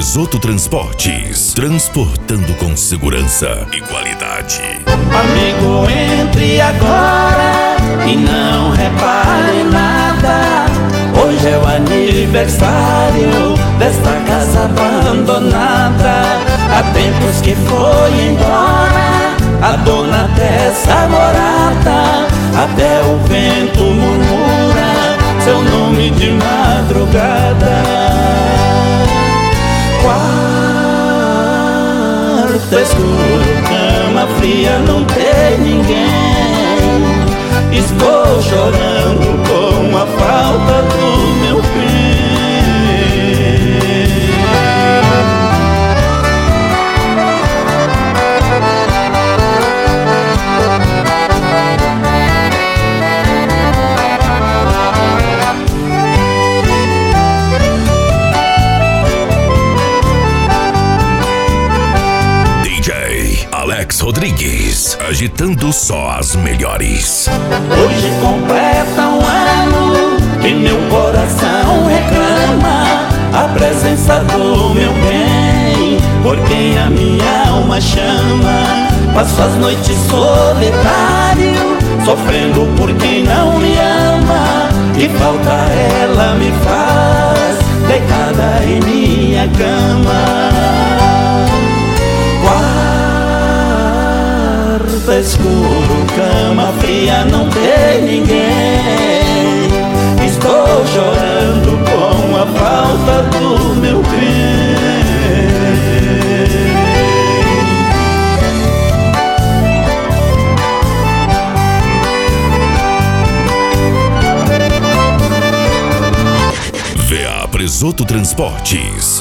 Presoto Transportes, transportando com segurança e qualidade. Amigo, entre agora e não repare nada. Hoje é o aniversário desta casa abandonada. Há tempos que foi embora a dona dessa morada. Até o vento murmura seu nome de madrugada. Quarto escuro, cama fria, não tem ninguém. Estou chorando com a falta do meu bem. Alex Rodrigues, agitando só as melhores. Hoje completa um ano e meu coração reclama a presença do meu bem, por quem a minha alma chama. Passo as noites solitário, sofrendo por quem não me ama. Que falta ela me faz, deitada em minha cama. Escuro, cama fria, não tem ninguém. Estou chorando com a falta do meu VA Presoto Transportes.